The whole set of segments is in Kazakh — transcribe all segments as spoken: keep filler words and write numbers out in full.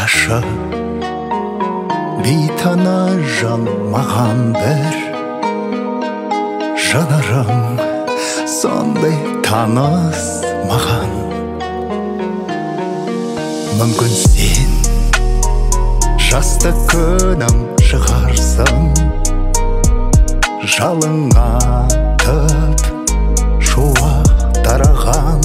тамаша бейтана жан маған бір жанарың сондай таныс маған. Мүмкін сен жастық күнім шығарсың, жалыңа тып шуақ тараған.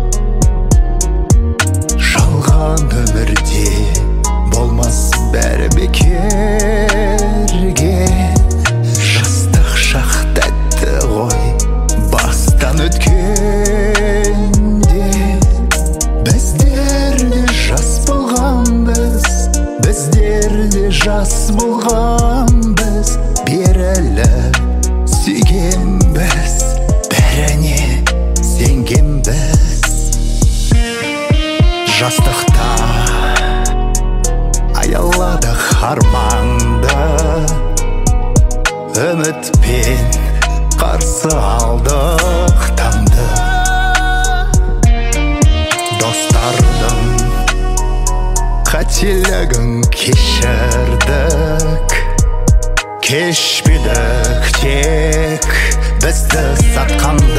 Жалған өмірде болмас бәрі бекерге, жастық шақ тәтті ғой бастан өткенде. Біздер де жас болғанбыз, біздер де жас болғанбыз, беріліп сүйгенбіз, бәріне сенгенбіз. Жастықта аяладық арманды, үмітпен қарсы алдық таңды. Достардың қателігін кешірдік, кешпедік тек бізді сатқанды.